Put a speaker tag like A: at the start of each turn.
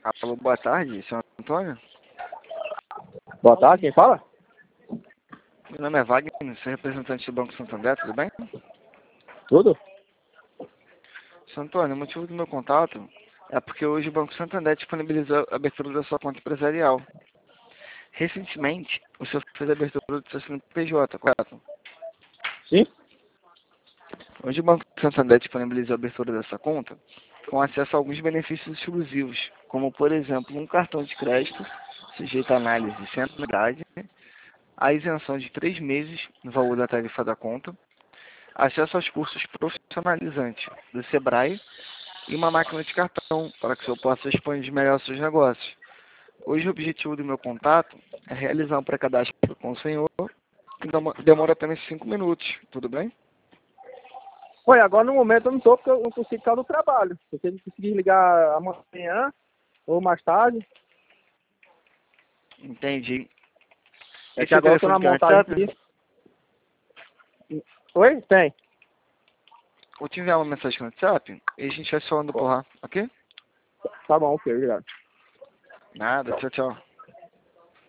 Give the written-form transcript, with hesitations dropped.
A: Alô, boa tarde, senhor Antônio.
B: Boa tarde, quem fala?
A: Meu nome é Wagner, sou representante do Banco Santander, tudo bem?
B: Tudo?
A: Senhor Antônio, o motivo do meu contato é porque hoje o Banco Santander disponibilizou a abertura da sua conta empresarial. Recentemente, o senhor fez a abertura do seu CNPJ, correto?
B: Sim?
A: Hoje o Banco Santander disponibilizou a abertura dessa conta com acesso a alguns benefícios exclusivos, como, por exemplo, um cartão de crédito sujeito a análise sem anuidade, a isenção de 3 meses no valor da tarifa da conta, acesso aos cursos profissionalizantes do Sebrae e uma máquina de cartão para que o senhor possa expandir melhor seus negócios. Hoje o objetivo do meu contato é realizar um pré-cadastro com o senhor, que demora apenas 5 minutos, tudo bem?
B: Oi, agora no momento eu não tô porque eu não consigo ficar no trabalho. Se você conseguir ligar amanhã ou mais tarde.
A: Entendi.
B: É
A: E
B: que
A: seu
B: agora eu tô
A: telefone
B: na
A: tem
B: montagem
A: WhatsApp?
B: aqui. Oi? Tem.
A: Vou te enviar uma mensagem no WhatsApp e a gente vai se falando por lá, ok?
B: Tá bom, ok, obrigado.
A: Nada, tchau, tchau.